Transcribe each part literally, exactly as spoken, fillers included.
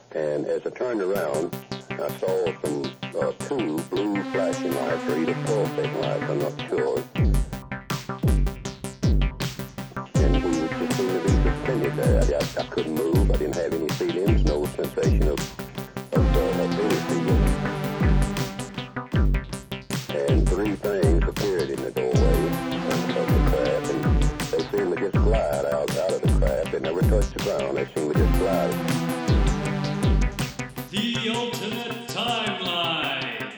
And as I turned around, I saw some uh, two blue flashing lights, or either pulsating lights, I'm not sure. And we just seemed to be suspended there. I, I, I couldn't move. I didn't have any feelings, no sensation of, of, uh, of any feeling. And three things appeared in the doorway of, of the craft, and they seemed to just glide out, out of the craft. They never touched the ground. They seemed to just glide. The Ultimate Timeline.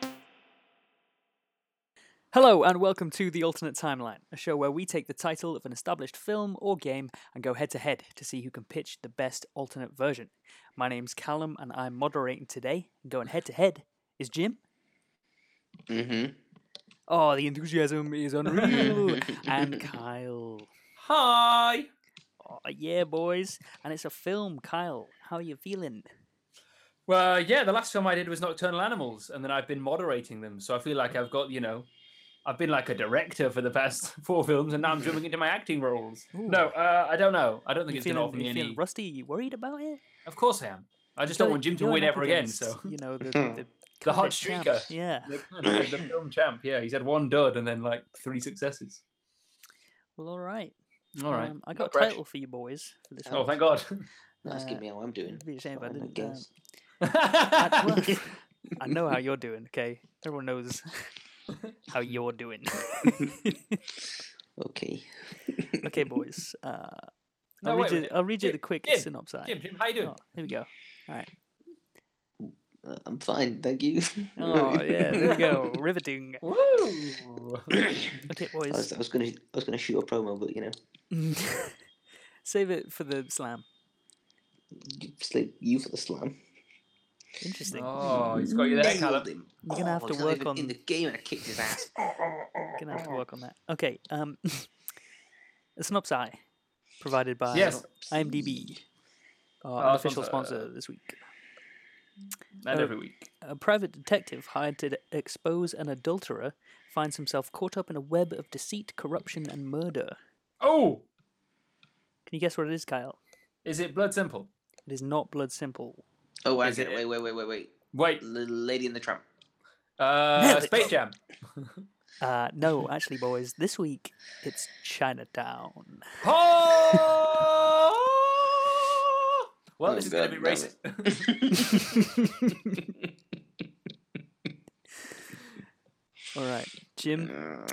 Hello and welcome to The Alternate Timeline, a show where we take the title of an established film or game and go head to head to see who can pitch the best alternate version. My name's Callum and I'm moderating today. Going head to head is Jim. Mm-hmm. Oh, the enthusiasm is unreal. And Kyle. Hi! Oh, yeah, boys. And it's a film. Kyle, how are you feeling? Well, yeah, the last film I did was Nocturnal Animals, and then I've been moderating them, so I feel like I've got, you know, I've been like a director for the past four films, and now I'm jumping into my acting roles. Ooh. No, uh, I don't know. I don't think You it's going to feeling, offer me you any... feeling rusty? You worried about it? Of course I am. I just You're- don't want Jim to you're win up ever again, against, so... You know, the... the The hot COVID champ. streaker. Yeah. The, the film champ, yeah. He's had one dud and then like three successes. Well, all right. All right. Um, I got Not a fresh. title for you boys for this Oh, one. thank God. Asking Uh, me how I'm doing. It'd be a shame if I Fine, I didn't. um, guess. I, well, I know how you're doing, okay? Everyone knows how you're doing. Okay. Okay, boys. Uh, No, I'll, wait read a you, minute. I'll read you Jim, the quick Jim, synopsis. Jim, Jim, how you doing? Oh, here we go. All right. Uh, I'm fine, thank you. Oh, yeah, there we go. Riveting. Woo! Okay, I was, boys. I was gonna, I was gonna shoot a promo, but you know, Save it for the slam. you, slip you for the slam. Interesting. Oh, he's got you there, Callum. Nailed him. You're gonna have Oh, to he's not work even on- in the game, and I kicked his ass. Gonna have to work on that. Okay. Um, a synopsis provided by Yes. IMDb, our Our unofficial sponsor. sponsor this week. And Uh, every week. A private detective hired to expose an adulterer finds himself caught up in a web of deceit, corruption, and murder. Oh! Can you guess what it is, Kyle? Is it Blood Simple? It is not Blood Simple. Oh, I Is get it- it. Wait, wait, wait, wait, wait. Wait. Little Lady in the Tramp. Uh, Nailed it. Space Jam. Uh, no, actually, boys, this week it's Chinatown. Oh! Well, Oh, this is going to God be damn racist. All right, Jim,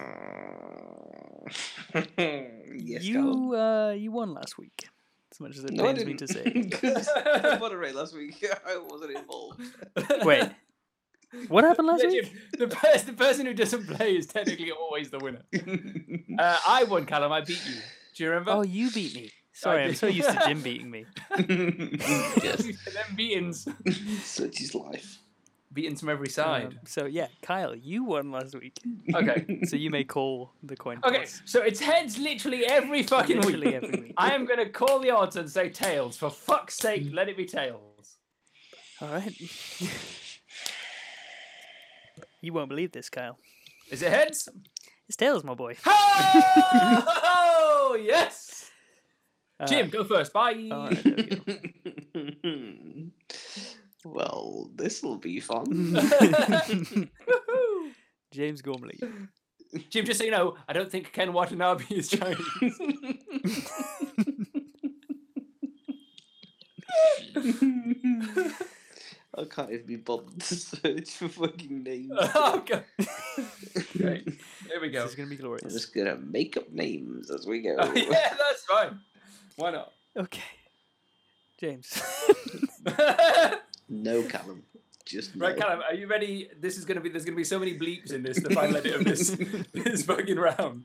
yes, Callum. you uh, you won last week. As much as it No, I pains me didn't. to say. Because I moderated last week. I wasn't involved. Wait, what happened last Yeah, week? Jim, the, pers- the person who doesn't play is technically always the winner. Uh, I won, Callum. I beat you. Do you remember? Oh, you beat me. Sorry, I'm did. so used to Jim beating me. Yes, Them beatings. such is life. Beatings from every side. Um, so yeah, Kyle, you won last week. Okay. So you may call the coin Okay, toss. so it's heads literally every fucking Literally week. every week. I am going to call the odds and say tails. For fuck's sake, let it be tails. All right. You won't believe this, Kyle. Is it heads? It's tails, my boy. Oh, yes! Uh, Jim, go first. Bye. all right, there we go. Well, this'll be fun. Woohoo! James Gormley. Jim, just so you know, I don't think Ken Watanabe is Chinese. I can't even be bothered to search for fucking names. Oh, God. Okay, here we go. This is gonna be I'm glorious. just gonna make up names as we go. Oh, yeah, that's fine. Why not? Okay, James. No, Callum. Just no. Right, Callum, are you ready? This is gonna be. There's gonna be so many bleeps in this. The final edit of this this fucking round.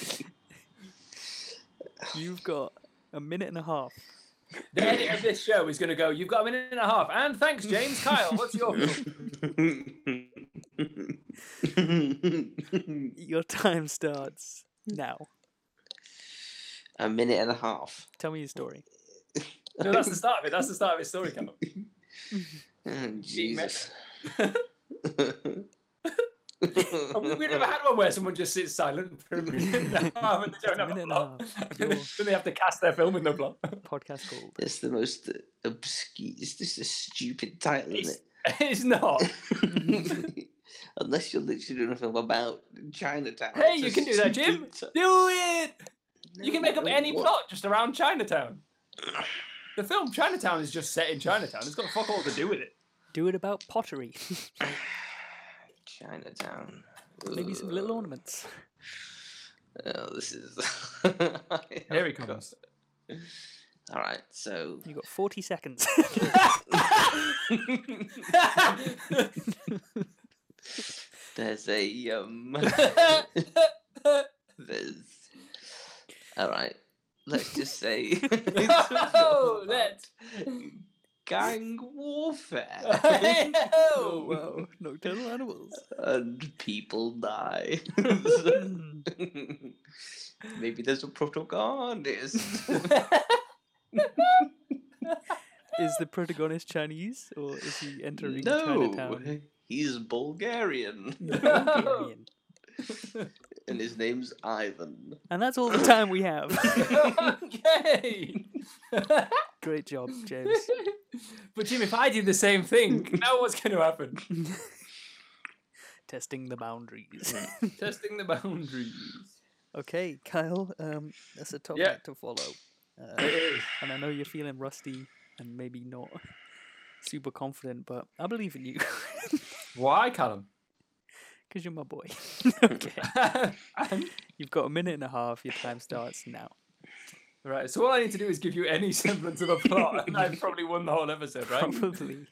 You've got a minute and a half. The edit of this show is gonna go. You've got a minute and a half. And thanks, James. Kyle, what's your? Your time starts now. A minute and a half. Tell me your story. No, that's the start of it. That's the start of his story, Callum. Oh, Jesus. Have we- We've never had one where someone just sits silent for a minute and a half and they don't have minute a and a plot. half. And then then they have to cast their film with no plot. Podcast called. It's the most obscure. It's just a stupid title, isn't It's not. it? Unless you're literally doing a film about Chinatown. Hey, it's you a can do that, Jim. stupid Do it. You can make up No, any what? plot just around Chinatown. The film Chinatown is just set in Chinatown. It's got fuck all to do with it. Do it about pottery. Chinatown. Maybe some little ornaments. Oh, this is. Here he comes. All right, so You got forty seconds. there's a um. there's. All right, let's just say. Oh, let's. Gang warfare. Oh, wow. Nocturnal animals. And people die. Mm. Maybe there's a protagonist. Is the protagonist Chinese or is he entering No, Chinatown? he's Bulgarian, Bulgarian? and his name's Ivan. And that's all the time we have. Okay. Great job, James. But Jim, if I did the same thing, now what's going to happen? Testing the boundaries. Testing the boundaries. Okay, Kyle, um, that's a tough Yeah. act to follow. Uh, It is. and I know you're feeling rusty and maybe not super confident, but I believe in you Why, Callum? because you're my boy. Okay, And- you've got a minute and a half. Your time starts now. right, so all I need to do is give you any semblance of a plot, and I've probably won the whole episode, right? Probably.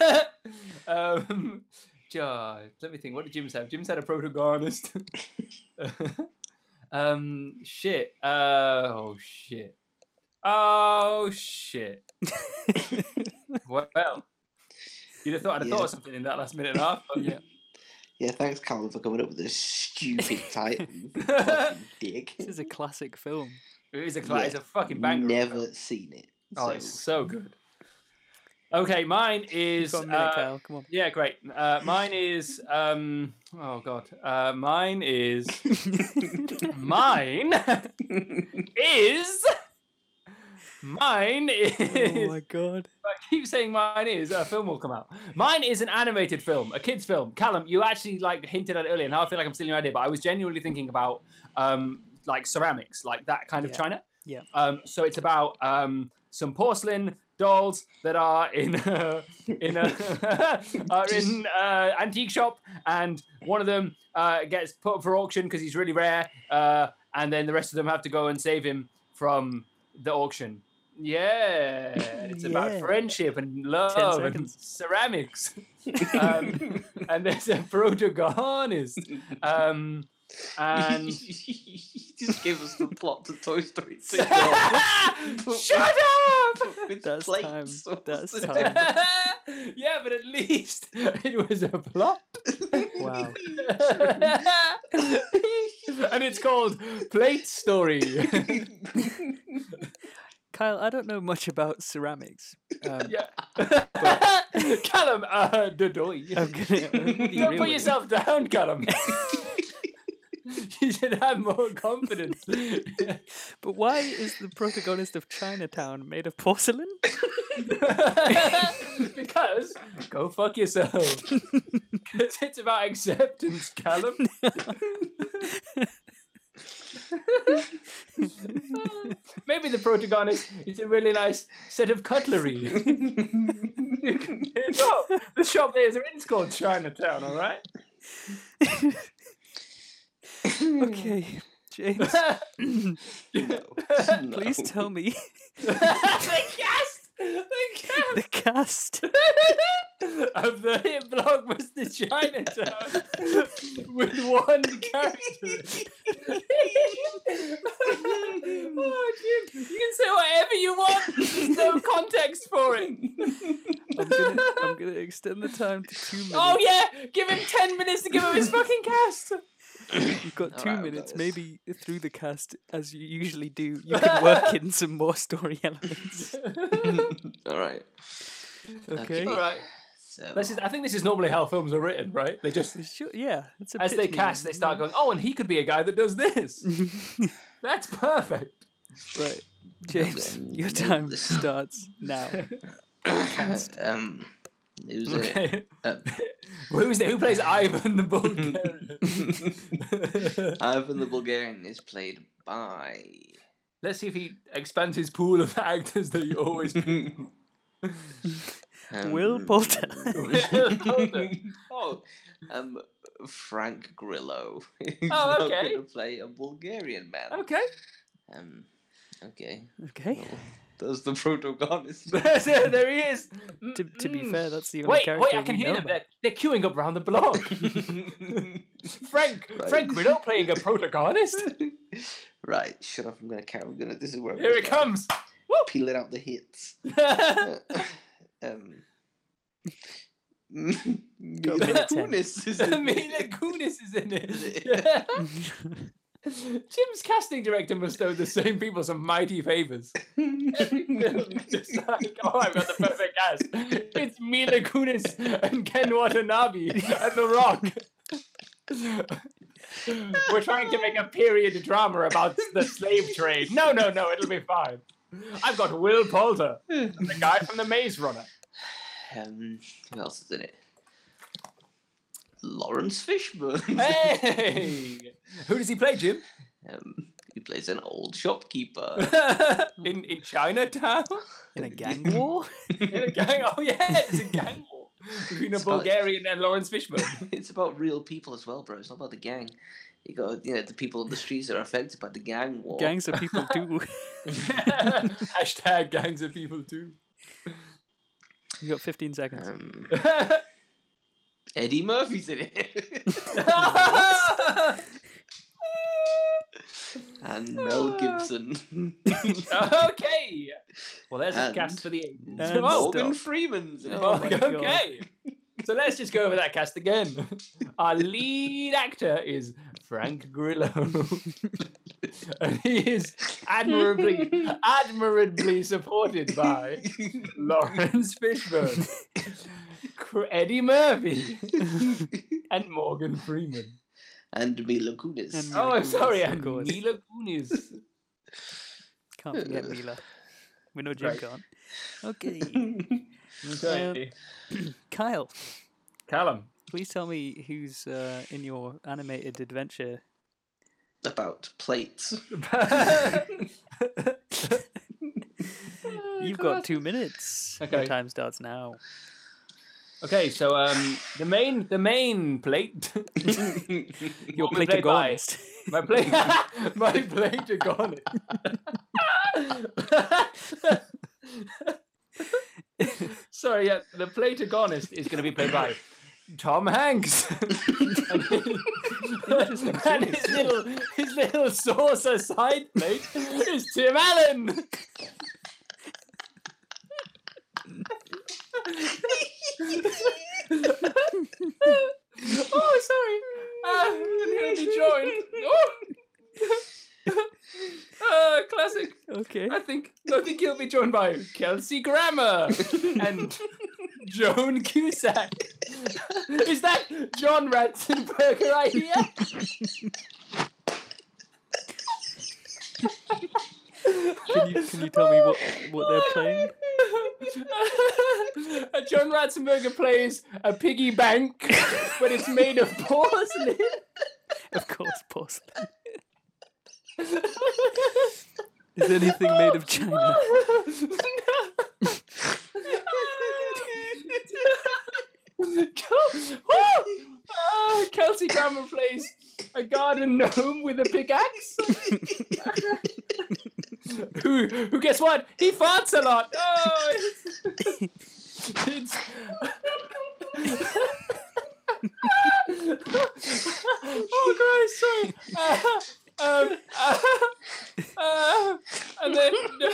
um, ja- let me think. What did Jim say? Jim said a protagonist. um, shit. Uh, oh shit. Oh shit. Well, you'd have thought I'd have Yeah. thought of something in that last minute and a half. But Yeah. Yeah, thanks, Colin, for coming up with this stupid title. you fucking dick. This is a classic film. it is a cla- Yeah, it's a fucking banger. of a Never film. seen it. Oh, so- it's so good. Okay, mine You've is. got a minute, uh, Kyle. Come on. Yeah, great. Uh, mine is. Um, oh God. Uh, mine is. Mine is. Mine is. Oh my god. I keep saying mine is. A film will come out. Mine is an animated film, a kids' film. Callum, you actually like hinted at it earlier, and now I feel like I'm stealing your idea. But I was genuinely thinking about um, like ceramics, like that kind of Yeah. China. Yeah. Um, so it's about um, some porcelain dolls that are in a, in a are in uh, antique shop, and one of them uh, gets put up for auction because he's really rare, uh, and then the rest of them have to go and save him from the auction. Yeah, it's about Yeah. friendship and love and seconds. ceramics. um, and there's a protagonist. Um, and you just gave us the plot to Toy Story two. shut up! With That's plates time. or That's something. time. Yeah, but at least it was a plot. Wow. And it's called Plate Story. Kyle, I don't know much about ceramics. Um, Yeah. Callum, uh, dodoy. I'm gonna, what do you Don't really- put yourself down, Callum. You should have more confidence. But why is the protagonist of Chinatown made of porcelain? Because go fuck yourself. Because it's about acceptance, Callum. Maybe the protagonist is a really nice set of cutlery. No, the shop there is it's called Chinatown, all right? Okay, James, No. please tell me the cast, the cast the cast. of the hit blockbuster Chinatown with one character. Oh, Jim, you can say whatever you want. There's no context for it. I'm gonna, I'm gonna extend the time to two minutes. Oh yeah, give him ten minutes to give him his fucking cast. You've got two Alright, I've got minutes. this. Maybe through the cast, as you usually do, you can work in some more story elements. All right. Okay. All right. So, This is, I think this is normally how films are written, right? They just, Sure, yeah. It's a as they pitch cast, they meeting. start going, oh, and he could be a guy that does this. That's perfect. Right. James, Um, your no, time this- starts now. um, who's it? Okay. Uh, Who's the, who plays Ivan the Bulgarian? Ivan the Bulgarian is played by. Let's see if he expands his pool of actors that you always pick. um, Will Poulter. Will Poulter. oh, um, Frank Grillo. Oh, okay. Going to play a Bulgarian man. Okay. Um, okay. Okay. Well, that's the protagonist. There he is. To, to be Mm. fair, that's the only Wait, character wait, I can we hear know them. about. They're, they're queuing up round the block. Frank, Right. Frank Grillo playing a protagonist. Right, shut up. I'm gonna count. I'm gonna. This is where I'm Here it gonna comes. Peeling out the hits. um, Mila minute ten. Kunis is in Mila Kunis is in it. Jim's casting director must owe the same people some mighty favors. Just like, oh, I've got the perfect cast. It's Mila Kunis and Ken Watanabe at The Rock. We're trying to make a period drama about the slave trade. No, no, no, it'll be fine. I've got Will Poulter, the guy from The Maze Runner. Um, who else is in it? Lawrence Fishburne. Hey! Who does he play, Jim? Um, he plays an old shopkeeper. in, in Chinatown? In a gang war? In a gang? Oh, yeah, it's a gang war between a It's about- Bulgarian and Lawrence Fishburne. It's about real people as well, bro. It's not about the gang. You got, you know, the people on the streets that are affected by the gang war. Gangs of people do. Hashtag gangs of people too. You got fifteen seconds. Um, Eddie Murphy's in it. And Mel Gibson. Okay. Well, there's a And- cast for the eighties. and Oh, Morgan stop. Freeman's in it. Oh my God. okay. So let's just go over that cast again. Our lead actor is Frank Grillo. And he is admirably, admirably supported by Lawrence Fishburne, Cr- Eddie Murphy, and Morgan Freeman. And Mila Kunis. And- Oh, I'm Kunis, sorry, of and course. Mila Kunis. Can't forget Mila. We know Jim Right. can't. Okay. Okay. Kyle, Callum. please tell me who's uh, in your animated adventure. About plates. You've got two minutes. Your Okay. time starts now. Okay, so um, the main the main plate. Your What we played by- platagonist. My plate, my platagonist. Sorry, yeah, the platagonist is going to be played by Tom Hanks. and his, and his little his little saucer side plate is Tim Allen. Oh, sorry. Uh, and he'll be joined. Oh. Uh, classic. Okay. I think I think he'll be joined by Kelsey Grammer and Joan Cusack. Is that John Ratzenberger right here? Can you can you tell me what what they're playing? Uh, John Ratzenberger plays a piggy bank, but it's made of porcelain. Of course, porcelain. Is anything made of China? uh, Kelsey Grammer plays a garden gnome with a pickaxe. who, who, guess what? He farts a lot. Oh, it's, it's oh, Christ, sorry. Uh, um, uh, uh, and then.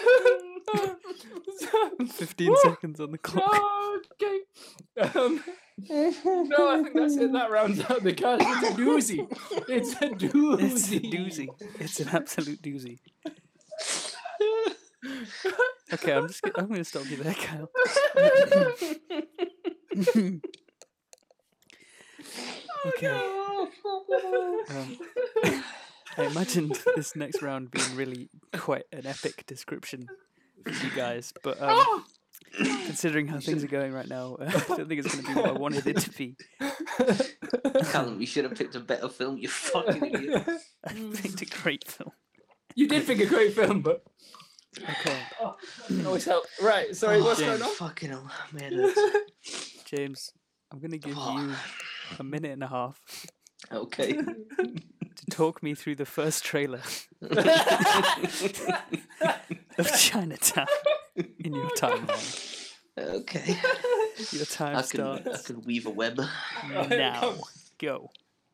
Fifteen Woo! seconds on the clock. Oh, okay. Um, no, I think that's it. That rounds out the cast. It's a doozy. It's a doozy. It's a doozy. It's an absolute doozy. Okay, I'm just. Gonna, I'm going to stop you there, Kyle. Okay. Um, I imagined this next round being really quite an epic description for you guys, but um, considering how things are going right now, I don't think it's going to be what I wanted it to be. Callum, you should have picked a better film, you fucking idiot. I picked a great film. You did pick a great film, but Okay, oh, always help. Right, sorry, what's James. going on? Fucking hell, man. hurts. James, I'm going to give Oh. you a minute and a half Okay. to talk me through the first trailer of Chinatown in your timeline. Okay. Your time I can, I starts can weave a web. now. Go.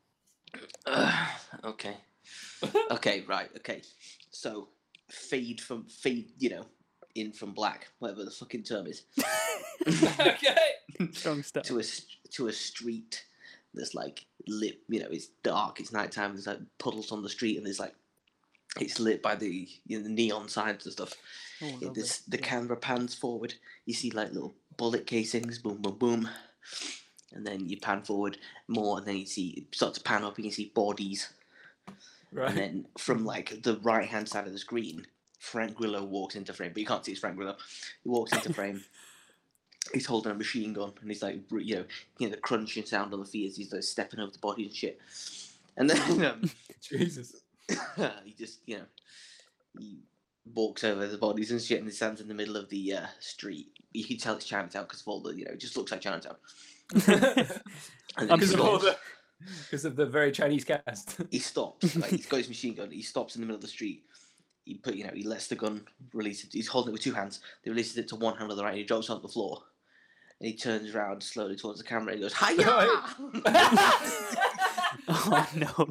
Okay. Okay, right, okay. So, fade from, fade, you know, in from black, whatever the fucking term is, Okay. Strong start. to a, s- to a street that's like lit, you know, it's dark, it's nighttime, there's like puddles on the street, and there's like, it's lit by the, you know, the neon signs and stuff. Oh, Yeah, lovely. this, the Yeah. camera pans forward, you see like little bullet casings, boom, boom, boom. And then you pan forward more, and then you see, it starts to pan up, and you see bodies. And Right. then from like the right hand side of the screen, Frank Grillo walks into frame, but you can't see it's Frank Grillo. He walks into frame. He's holding a machine gun, and he's like, you know, you know, the crunching sound on the feet as he's like stepping over the body and shit. And then um, Jesus. he just, you know, he walks over the bodies and shit, and he stands in the middle of the uh, street. You can tell it's Chinatown because of all the, you know, it just looks like Chinatown. And then he Because of all stops. the, because of the very Chinese cast. He stops. Like he's got his machine gun. He stops in the middle of the street. He put, you know, he lets the gun release it. He's holding it with two hands. He releases it to one hand on the right. And he drops it on the floor. And he turns around slowly towards the camera and he goes, "Hiya!" Oh no.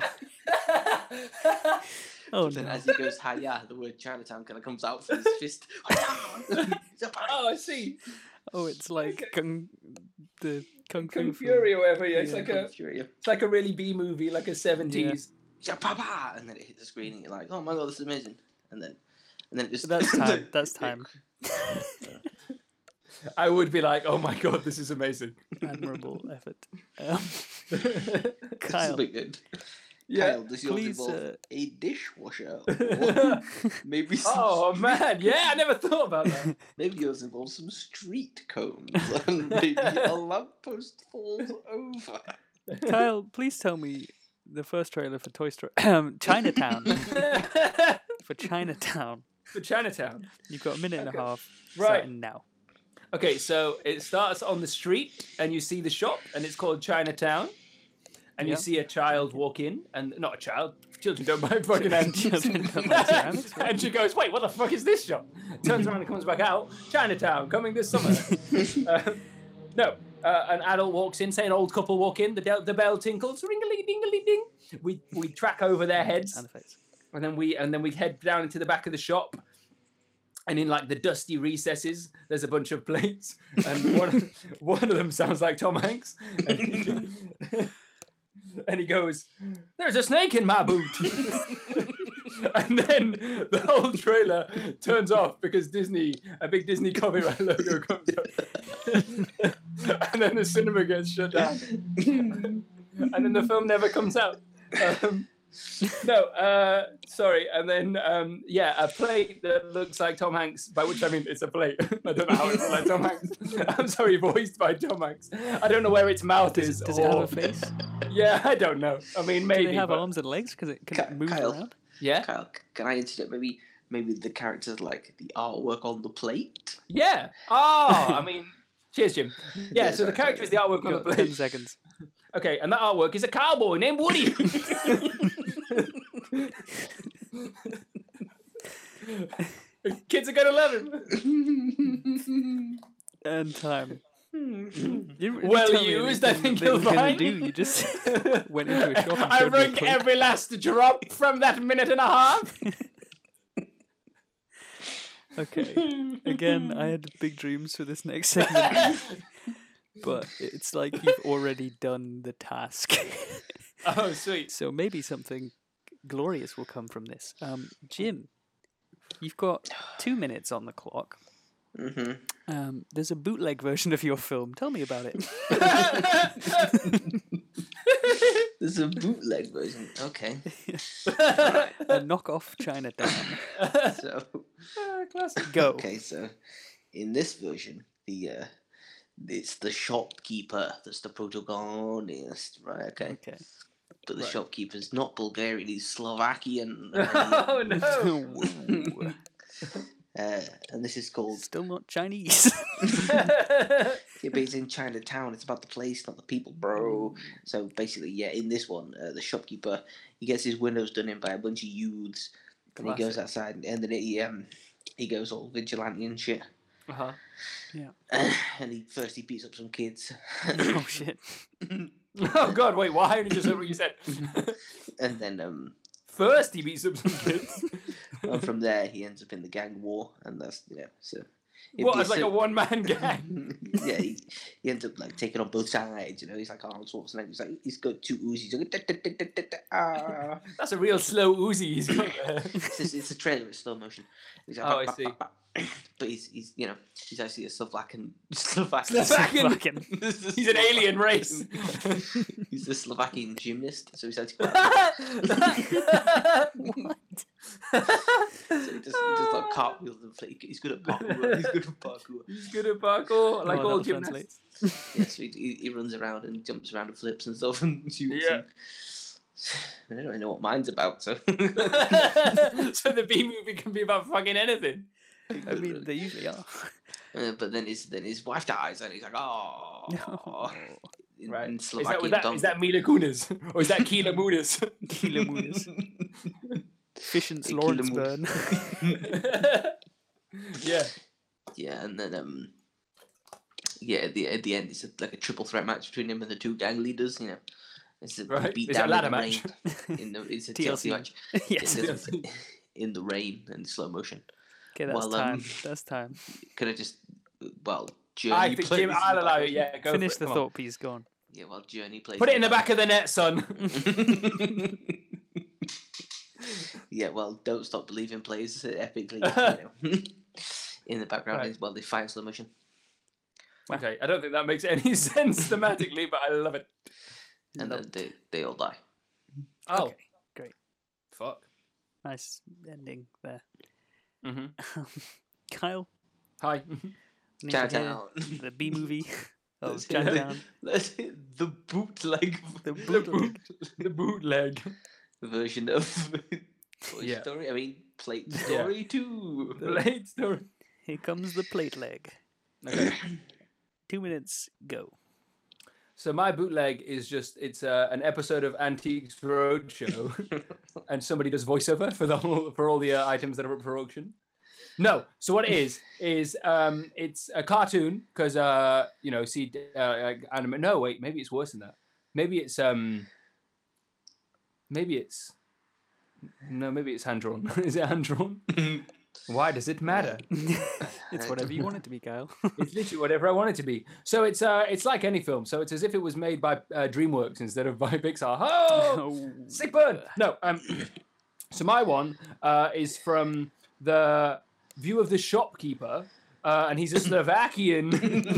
Oh And no. as he goes, "Hiya," the word Chinatown kind of comes out from his fist. Oh, I see. Oh, it's like kung, the kung fu. Kung film. Fury or whatever. Yeah, it's Yeah. like a, it's like a really B movie, like a seventies. Yeah, papa! And then it hits the screen and you're like, "Oh my god, this is amazing!" And then, and then it just That's time. That's time. I would be like, oh my god, this is amazing. Admirable effort. Um, This Kyle, will be good. Yeah. Kyle, does yours please, involve uh, a dishwasher? Or maybe some, Oh man, yeah, I never thought about that. maybe yours involves some street cones, and maybe a lamppost falls over. Kyle, please tell me the first trailer for Toy Story, um, Chinatown. For Chinatown, For Chinatown. you've got a minute and a Okay. half. Right. Starting now. Okay, so it starts on the street, and you see the shop, and it's called Chinatown. And Yeah. you see a child walk in, and not a child. Children don't buy fucking antiques. Children don't buy ceramics, right? And she goes, "Wait, what the fuck is this shop?" Turns around and comes back out. Chinatown, coming this summer. uh, no, uh, an adult walks in. Say an old couple walk in. The del- the bell tinkles. Ringly dingly ding. We we track over their heads. And effects. And then we and then we head down into the back of the shop, and in like the dusty recesses, there's a bunch of plates, and one of, one of them sounds like Tom Hanks, and he, and he goes, "There's a snake in my boot," and then the whole trailer turns off because Disney, a big Disney copyright logo comes up, and then the cinema gets shut down, and then the film never comes out. Um, no, uh, sorry. And then, um, yeah, a plate that looks like Tom Hanks, by which I mean it's a plate. I don't know how it looks like Tom Hanks. I'm sorry, voiced by Tom Hanks. I don't know where its mouth Does, is. it, does it have or- a face? Yeah, I don't know. I mean, maybe. Do they have but- arms and legs? Because it, can Ki- it move Kyle. around? Yeah, Kyle, c- can I interject? Maybe, maybe the characters like the artwork on the plate. yeah. Oh, I mean, cheers, Jim. Yeah, Yeah, so the sorry, character is the artwork on the Got ten plate. seconds. Okay, and that artwork is a cowboy named Woody. Kids are gonna love him. And time. You didn't really Well tell me used, I anything think that they you'll were gonna find. do. You just went into a shop and I showed me a wrung plate. every last drop from that minute and a half. Okay. Again, I had big dreams for this next segment, but it's like you've already done the task. Oh, sweet. So maybe something glorious will come from this. Um, Jim, you've got two minutes on the clock. Mm-hmm. Um, there's a bootleg version of your film. Tell me about it. There's a bootleg version. Okay. A knockoff Chinatown. So, Classic. Go. okay, so in this version, the uh, it's the shopkeeper that's the protagonist, right? Okay. Okay. But the Right. shopkeeper's not Bulgarian; he's Slovakian. Oh no! Whoa. Uh, and this is called. Still not Chinese. Yeah, but it's in Chinatown. It's about the place, not the people, bro. So basically, yeah, in this one, uh, the shopkeeper he gets his windows done in by a bunch of youths, and he goes Classic. outside, and then he um he goes all vigilante and shit. Uh-huh. And he first he beats up some kids, Oh shit. Oh god, wait, why? I just heard what you said. and then um First he beats up some kids. and from there he ends up in the gang war, and that's you know so. it'd What, be as like a sim- one-man gang? Yeah, he, he ends up like taking on both sides. You know, he's like Arnold Schwarzenegger. He's like he's got two Uzis. Like, da, da, da, da, da, da, ah. That's a real slow Uzi he's got there. It's, just, it's a trailer. It's slow motion. He's like, Oh, I "Bah, bah, see. bah, bah." But he's he's you know he's actually a Slovakian Slovakian. Slovakian. Fucking. He's an alien race. He's a Slovakian gymnast. So he's actually What? so he does, he does like cartwheels and flick. He's good at parkour. He's good at parkour. He's good at parkour, like Oh, all that'll gymnasts. Yeah, so he, he, he runs around and jumps around and flips and stuff and shoots. Yeah. And I don't really know what mine's about. So. So the B movie can be about fucking anything. I mean, they usually are. Uh, but then his then his wife dies and he's like, oh. In, Right. in Is that, Slovakian was that, tongue. is that Mila Kunis? Or is that Keela Moonis? Keela Moonis. Efficient Hey, Lawrence Keela Burn. Yeah. Yeah, and then um, yeah, at the at the end it's a, like a triple threat match between him and the two gang leaders. You know, it's a Right. beat Is that down ladder in the match? rain. In the it's a T L C. T L C match. Yes. In the, in the rain and slow motion. Okay, that's Well, time. um, That's time. Could I just well Journey I think plays Jim, in I'll the allow back- it. Yeah, go Finish for the it. Come on. thought piece. Go on. Yeah, well Journey plays. Put it in the back of the net, son. Yeah, well, Don't Stop Believing plays epically. You know. In the background Right. is well, they fight in slow motion. Okay, I don't think that makes any sense thematically, but I love it. And then they, they all die. Oh, Okay, great. fuck. Nice ending there. hmm Kyle, Hi. I need to Chinatown. hear the B movie of Let's hear Chinatown. the, let's hit the bootleg The the, bootleg. boot, the bootleg. version of Toy Yeah. Story. I mean, Plate Yeah. Story two. Late story. Here comes the plate leg. Okay. Two minutes, go. So my bootleg is just it's uh, an episode of Antiques Roadshow, and somebody does voiceover for the whole, for all the uh, items that are up for auction. No, so what it is is um, it's a cartoon because uh, you know see uh, like anime. No, wait, maybe it's worse than that. Maybe it's um, maybe it's no, maybe it's hand drawn. Is it hand drawn? Why does it matter? It's whatever you want it to be, Kyle. It's literally whatever I want it to be. So it's uh, it's like any film. So it's as if it was made by uh, DreamWorks instead of by Pixar. Oh, Oh. sick burn! No, um, so my one uh, is from the view of the shopkeeper, uh, and he's a Slovakian,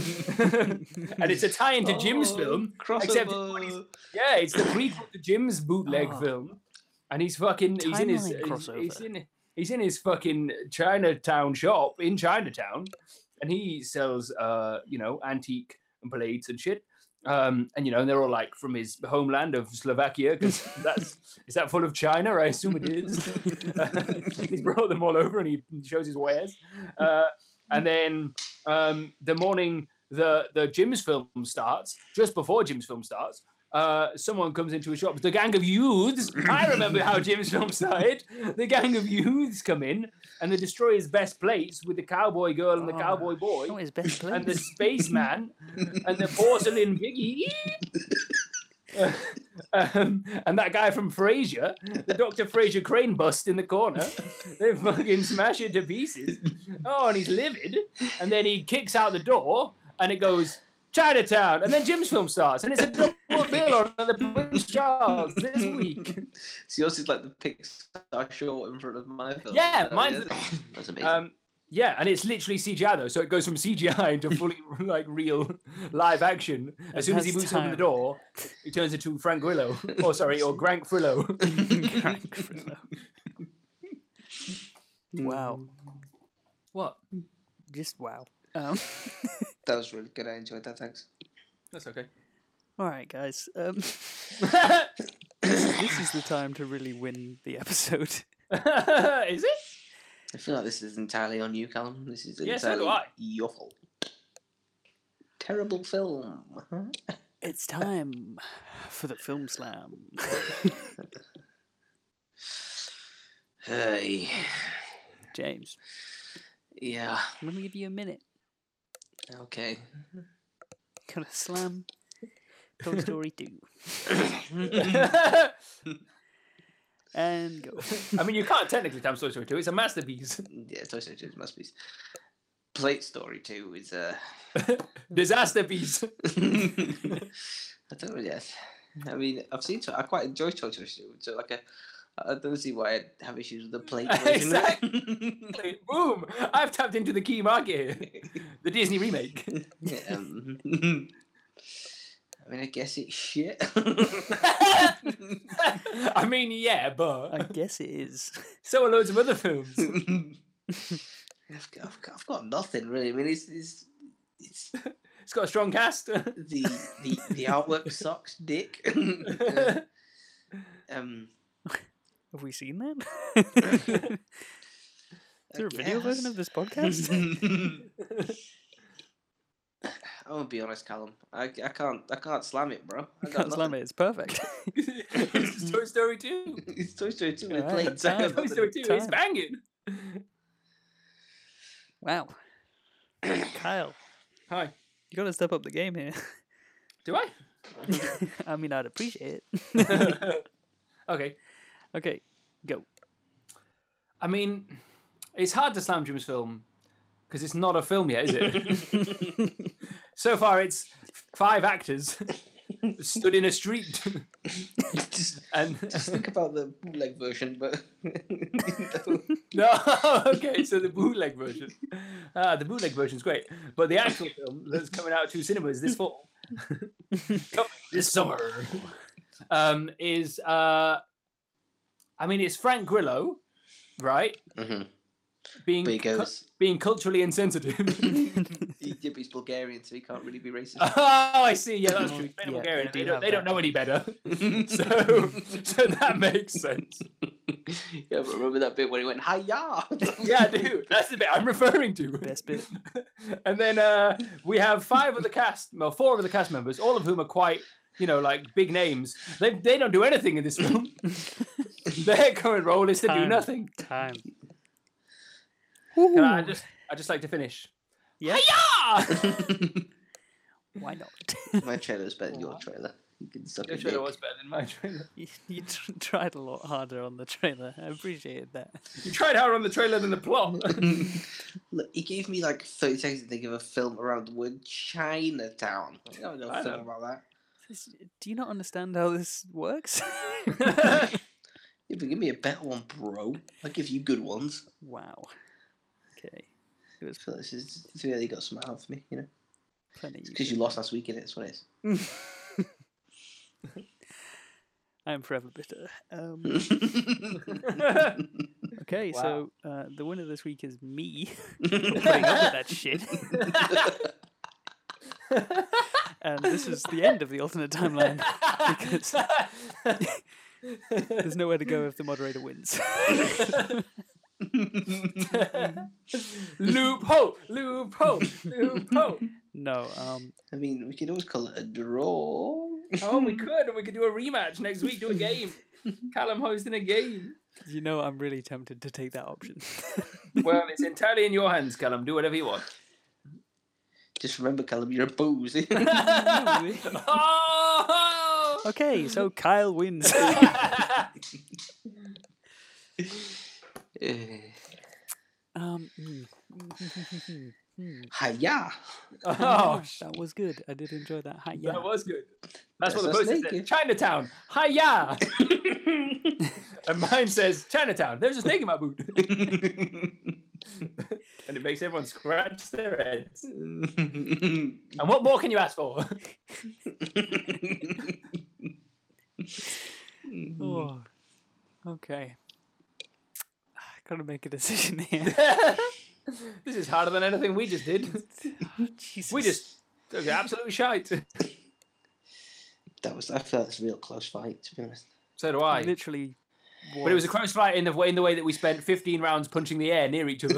and it's a tie into Jim's Oh, film. Except crossover. yeah, it's the prequel to Jim's bootleg Oh. film, and he's fucking he's in his Timeline he's, crossover. he's in he's in his fucking Chinatown shop in Chinatown, and he sells uh you know antique plates and shit. Um, and you know, and they're all like from his homeland of Slovakia, because that's is that full of China? I assume it is. He's brought them all over, and he shows his wares. Uh, and then um, the morning the the Jim's film starts, just before Jim's film starts, uh, someone comes into a shop. The gang of youths. I remember how Jim's film started. The gang of youths come in, and they destroy his best plates with the cowboy girl and the Oh, cowboy boy. Not his best place. And the spaceman and the porcelain piggy. um, and that guy from Frasier, the Doctor Frasier crane bust in the corner. They fucking smash it to pieces. Oh, and he's livid. And then he kicks out the door and it goes, Chinatown. And then Jim's film starts. And it's a double bill on the Prince Charles this week. So yours is like the Pixar short in front of my film. Yeah, Oh, mine's- That's amazing. Um, Yeah, and it's literally C G I though, so it goes from C G I into fully like real live action. As soon as he has moves open the time. door, he turns into Frank Grillo. Oh, sorry, or Grank Frillo. Crank Frillo. Wow. What? Just wow. Um, That was really good. I enjoyed that. Thanks. That's okay. all right, guys. Um, this is the time to really win the episode. Is it? I feel like this is entirely on you, Callum. This is Yeah, so do entirely I. your fault. Terrible film. It's time for the film slam. Hey. James, Yeah. I'm going to give you a minute. Okay. Gonna slam Toy Story two. And go. I mean, you can't technically time Toy Story two. It's a masterpiece. Yeah, Toy Story two is a masterpiece. Plate Story two is a. Disaster piece. I don't know yet. I mean, I've seen. I quite enjoy Toy Story two. So like a. I don't see why I have issues with the plate version. Exactly. Boom! I've tapped into the key market here. The Disney remake. Yeah, um, I mean, I guess it's shit. I mean, yeah, but I guess it is. so are loads of other films. I've, got, I've, got, I've got nothing really. I mean, it's it's it's It's got a strong cast. the the the artwork sucks, dick. um, Have we seen that? Is there a video guess. version of this podcast? I won't be honest, Callum. I, I can't I can't slam it, bro. I I can't slam it. It's perfect. It's Toy Story two. It's Toy Story two with Alright, plates. time. Toy Story two is Time. banging. Wow. Kyle, Hi. you got to step up the game here. Do I? I mean, I'd appreciate it. Okay. Okay, go. I mean, it's hard to slam Jim's film because it's not a film yet, is it? So far, it's five actors stood in a street. just, And just think about the bootleg version, but no, okay, so the bootleg version. Ah, the bootleg version's great, but the actual film that's coming out to cinemas this fall, coming this summer, um, is uh, I mean, it's Frank Grillo, right? Mhm. Being But he cu- goes- being culturally insensitive. He- yeah, but he's Bulgarian, so he can't really be racist. Oh, I see. Yeah, that's true. They're Yeah, Bulgarian. they They, do don't. have They don't that. know any better. so, so that makes sense. Yeah, but remember that bit when he went, "Hiya!" Yeah, dude, that's the bit I'm referring to. Best bit. And then uh, we have five of the cast, well, four of the cast members, all of whom are quite, you know, like big names. They they don't do anything in this film. Their current role is to do Time. nothing. Time. Can I just, I just like to finish. Yeah. Ah! Why not? My trailer's better than your trailer. You can suck Your a trailer dick. was better than my trailer. You, you tr- tried a lot harder on the trailer. I appreciated that. You tried harder on the trailer than the plot. Look, he gave me like thirty seconds to think of a film around the word Chinatown. I don't know I a film know. about that. This- Do you not understand how this works? Yeah, but give me a better one, bro. I'll give you good ones. Wow. Okay. It was I feel like this is this really got some out of me, you know? plenty. Because you lost last week, innit? That's what it is. I'm forever bitter. Um, okay, Wow. so uh, the winner this week is me for putting up with that shit. And this is the end of the alternate timeline because there's nowhere to go if the moderator wins. Loophole, loophole, loophole. No, um, I mean, we could always call it a draw. Oh, we could, and we could do a rematch next week. Do a game. Callum hosting a game. you know, I'm really tempted to take that option. Well, it's entirely in your hands, Callum. Do whatever you want. Just remember, Callum, you're a boozy. Oh! Okay, so Kyle wins. um, mm, mm, Hiya! Oh, that was good. I did enjoy that. Hi, yeah. that was good. That's what That's the a poster snake, said. yeah. Chinatown. Hiya! And mine says Chinatown. There's a snake in my boot. and it makes everyone scratch their heads. Mm. And what more can you ask for? Oh, okay. I gotta make a decision here. This is harder than anything we just did. Jesus. We just took absolute shite. That was. I felt it was a real close fight, to be honest. So do I. literally. But it was a close fight in the way in the way that we spent fifteen rounds punching the air near each other,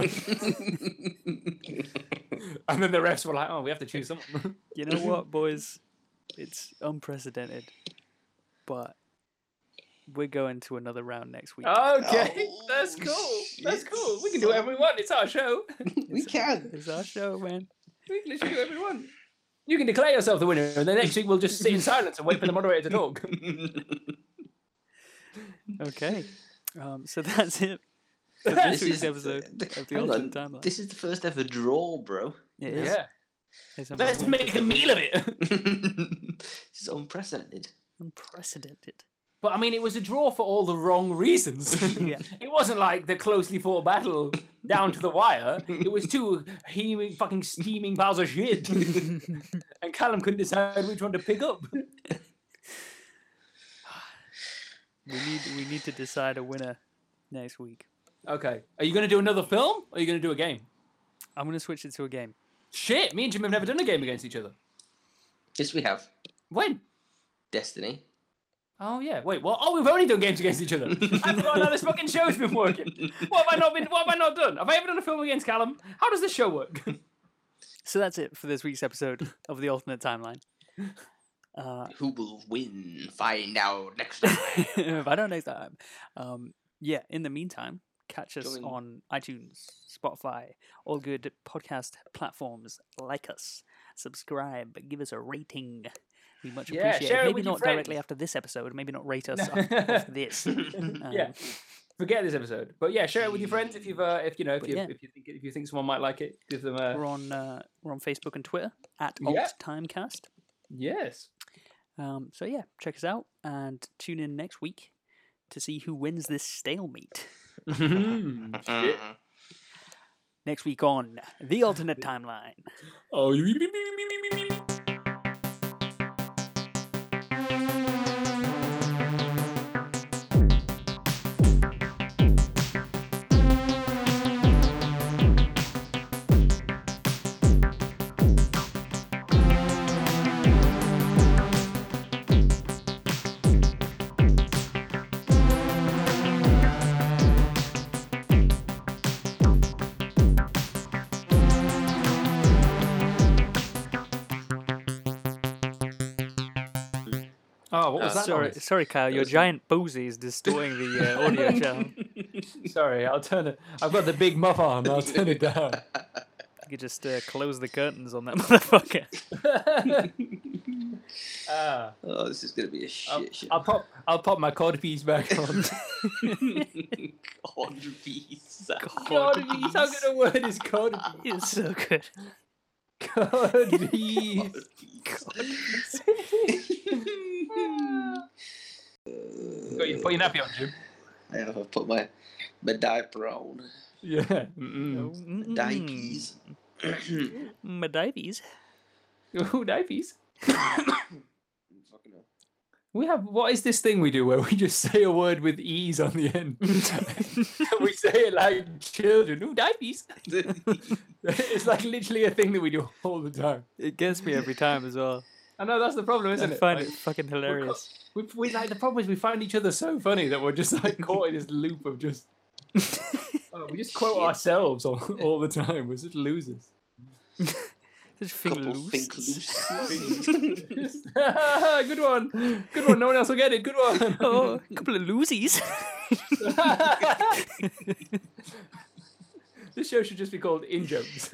and then the refs were like, "Oh, we have to choose someone." You know what, boys? It's unprecedented, but we're going to another round next week. Okay, Oh, that's cool. That's shit, cool. We can do whatever we want. It's our show. We can. It's our show, man. We can literally do whatever we want. You can declare yourself the winner, and then next week we'll just sit in silence and wait for the moderator to talk. Okay. Um, so that's it for This this week's is- episode the- of the hang Ultimate on, Timeline. This is the first ever draw, bro. It is. Yeah. It's Let's unbelievable. make a meal of it. This is unprecedented. Unprecedented. But I mean, it was a draw for all the wrong reasons. Yeah. It wasn't like the closely fought battle down to the wire. It was two heaving, fucking steaming piles of shit. And Callum couldn't decide which one to pick up. We need we need to decide a winner next week. Okay. Are you going to do another film or are you going to do a game? I'm gonna switch it to a game. Shit, me and Jim have never done a game against each other. Yes, we have. When? Destiny. Oh, yeah. Wait, what? Oh, we've only done games against each other. I forgot how this fucking show's been working. What have I not been? What have I not done? Have I ever done a film against Callum? How does this show work? So that's it for this week's episode of the Alternate Timeline. Uh, Who will win? Find out next time. if I don't know time. Um, yeah, in the meantime, catch us Join- on iTunes, Spotify, all good podcast platforms. Like us, subscribe, give us a rating. We much Yeah, appreciate share it. it Maybe with your not directly friends. after this episode. Maybe not rate us off, off this. Um, Yeah. Forget this episode. But yeah, share it with your friends if you've, uh, if you know, if But you, yeah. if you think, if you think someone might like it, give them a We're on uh, we're on Facebook and Twitter at Yeah. Alt Timecast. yes. Um, so yeah, check us out and tune in next week to see who wins this stalemate. Shit. Next week on the Alternate Timeline. Oh, Oh, what was Uh, that? Sorry, noise? sorry, Kyle. Your was- giant boozy is distorting the uh, audio channel. Sorry, I'll turn it. I've got the big muff on. I'll turn it down. You could just uh, close the curtains on that motherfucker. Ah, Oh, this is gonna be a I'll, shit show. I'll pop. I'll pop my cod piece back on. God, piece. Cod piece. How good a word is cod piece? It's so good. Cod piece. Got you put your nappy on, Jim. I have I've put my my diaper on. Yeah. Mm-mm. Mm-mm. Diapers. My diapies. Ooh, nappies. Fucking hell. We have. What is this thing we do where we just say a word with e's on the end? We say it like children. Ooh, nappies. It's like literally a thing that we do all the time. It gets me every time as well. I know that's the problem, isn't I it? find Like, it fucking we're co- hilarious. We, we like the problem is we find each other so funny that we're just like caught in this loop of just. Oh, we just quote ourselves all, all the time. We're such losers. Just finger Couple loose. think loose. Good one. Good one. No one else will get it. Good one. Oh, a couple of loosies. This show should just be called In Jokes.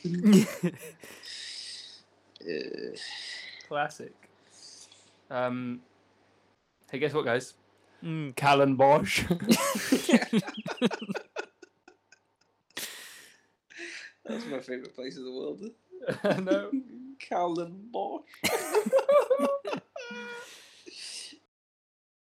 Uh, Classic. Um. Hey, guess what, guys? Mm. Callan Bosch. That's my favourite place in the world. No. Callan Bosch.